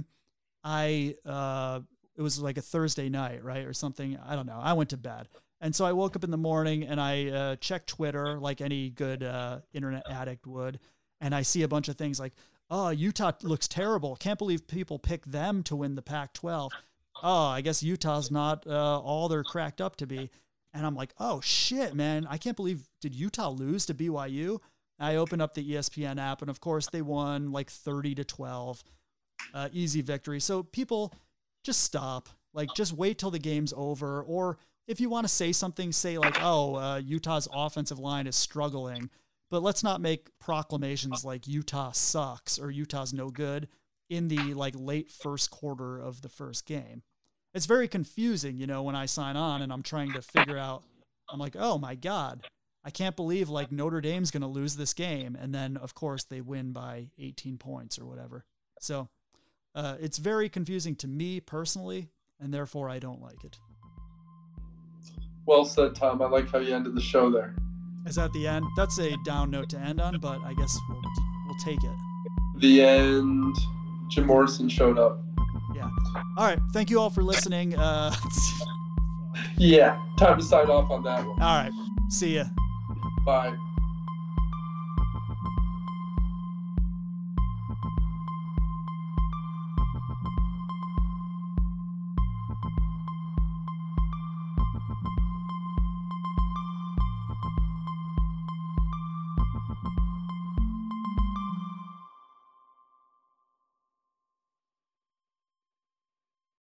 I uh, it was like a Thursday night, right, or something. I don't know. I went to bed, and so I woke up in the morning and I uh, checked Twitter like any good uh, internet addict would, and I see a bunch of things like, "Oh, Utah looks terrible. Can't believe people picked them to win the Pac twelve. Oh, I guess Utah's not uh, all they're cracked up to be." And I'm like, "Oh shit, man! I can't believe did Utah lose to B Y U?" I opened up the E S P N app, and of course they won like thirty to twelve, uh, easy victory. So people just stop, like just wait till the game's over. Or if you want to say something, say like, oh, uh, Utah's offensive line is struggling, but let's not make proclamations like Utah sucks or Utah's no good in the like late first quarter of the first game. It's very confusing, you know, when I sign on and I'm trying to figure out, I'm like, oh my God, I can't believe like Notre Dame's going to lose this game. And then of course they win by eighteen points or whatever. So uh, it's very confusing to me personally, and therefore I don't like it. Well said, Tom. I like how you ended the show there. Is that the end? That's a down note to end on, but I guess we'll, we'll take it. The end. Jim Morrison showed up. Yeah. All right. Thank you all for listening. Uh, Yeah. Time to sign off on that one. all right. See ya. Bye.